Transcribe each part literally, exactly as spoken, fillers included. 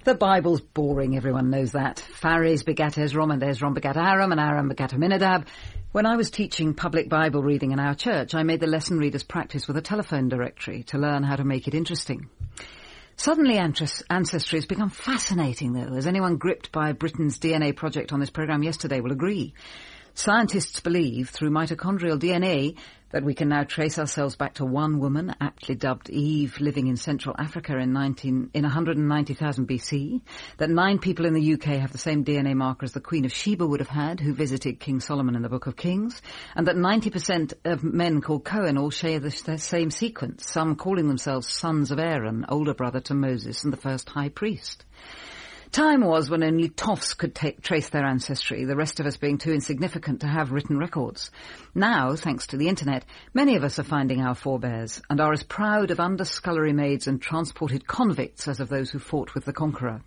The Bible's boring, everyone knows that. Phares begat Ezrom, and Ezrom begat Aram, and Aram begat Aminadab. When I was teaching public Bible reading in our church, I made the lesson readers practice with a telephone directory to learn how to make it interesting. Suddenly ancestry has become fascinating, though, as anyone gripped by Britain's D N A project on this programme yesterday will agree. Scientists believe, through mitochondrial D N A, that we can now trace ourselves back to one woman, aptly dubbed Eve, living in Central Africa in, nineteen, in one hundred ninety thousand B C, that nine people in the U K have the same D N A marker as the Queen of Sheba would have had, who visited King Solomon in the Book of Kings, and that ninety percent of men called Cohen all share the same sequence, some calling themselves sons of Aaron, older brother to Moses and the first high priest. Time was when only toffs could take, trace their ancestry, the rest of us being too insignificant to have written records. Now, thanks to the internet, many of us are finding our forebears and are as proud of under-scullery maids and transported convicts as of those who fought with the conqueror.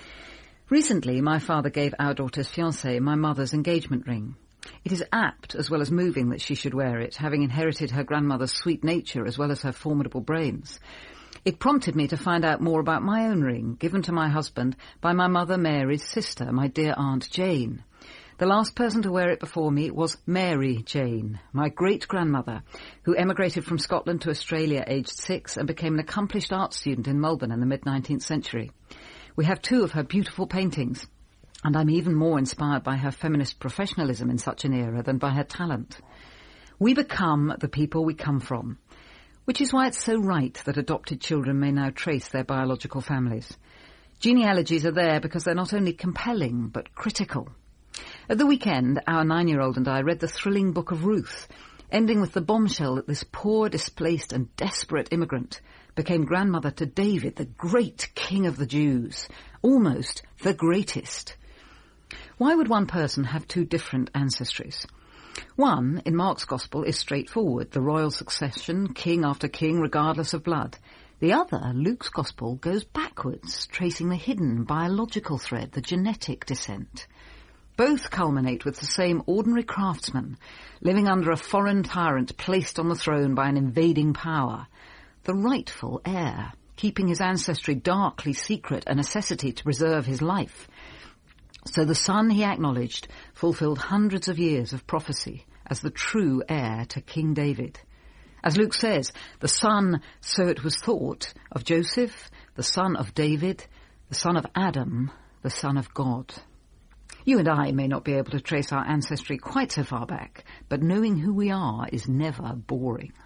Recently, my father gave our daughter's fiancé my mother's engagement ring. It is apt, as well as moving, that she should wear it, having inherited her grandmother's sweet nature as well as her formidable brains. It prompted me to find out more about my own ring, given to my husband by my mother Mary's sister, my dear Aunt Jane. The last person to wear it before me was Mary Jane, my great-grandmother, who emigrated from Scotland to Australia aged six and became an accomplished art student in Melbourne in the mid-nineteenth century. We have two of her beautiful paintings, and I'm even more inspired by her feminist professionalism in such an era than by her talent. We become the people we come from, which is why it's so right that adopted children may now trace their biological families. Genealogies are there because they're not only compelling, but critical. At the weekend, our nine-year-old and I read the thrilling Book of Ruth, ending with the bombshell that this poor, displaced and desperate immigrant became grandmother to David, the great king of the Jews, almost the greatest. Why would one person have two different ancestries? One, in Mark's Gospel, is straightforward, the royal succession, king after king, regardless of blood. The other, Luke's Gospel, goes backwards, tracing the hidden biological thread, the genetic descent. Both culminate with the same ordinary craftsman, living under a foreign tyrant placed on the throne by an invading power. The rightful heir, keeping his ancestry darkly secret, a necessity to preserve his life. So the son he acknowledged fulfilled hundreds of years of prophecy as the true heir to King David. As Luke says, the son, so it was thought, of Joseph, the son of David, the son of Adam, the son of God. You and I may not be able to trace our ancestry quite so far back, but knowing who we are is never boring.